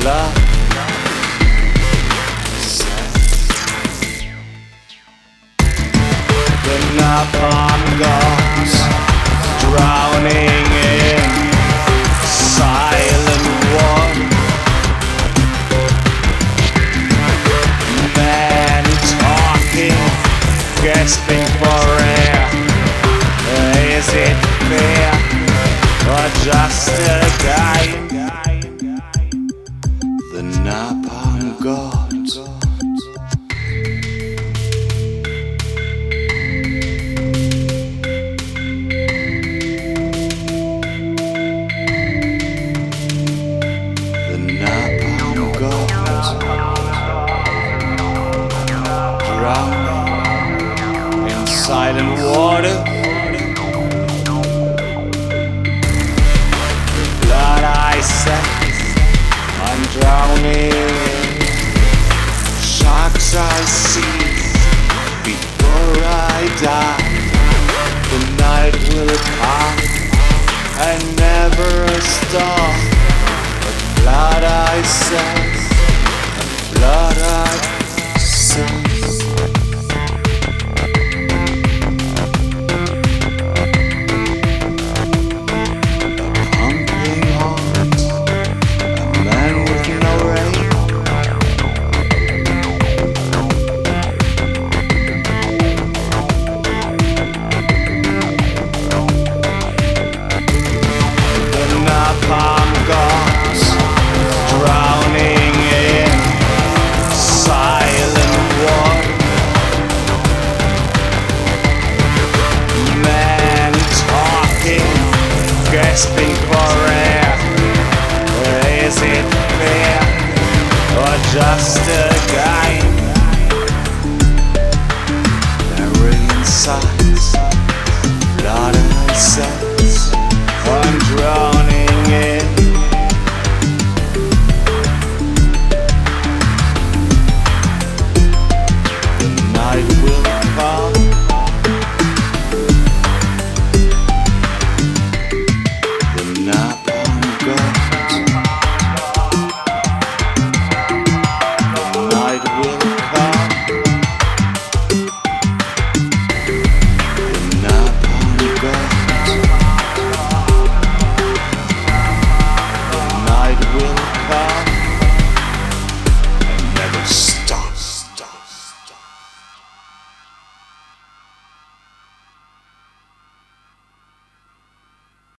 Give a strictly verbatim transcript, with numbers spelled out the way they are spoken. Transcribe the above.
blood. The napalm gods drowning in silent war. Men talking, gasping for air. Is it fair or just a game? The napalm gods. The napalm gods drowning in silent water. Blood I set, I'm drowning. Sharks I see before I die. The night will come and never stop. The blood I set, the blood I set. Napalm gods drowning in silent war. Men talking, gasping for air. Is it fair or just a game? They're inside, blood I say.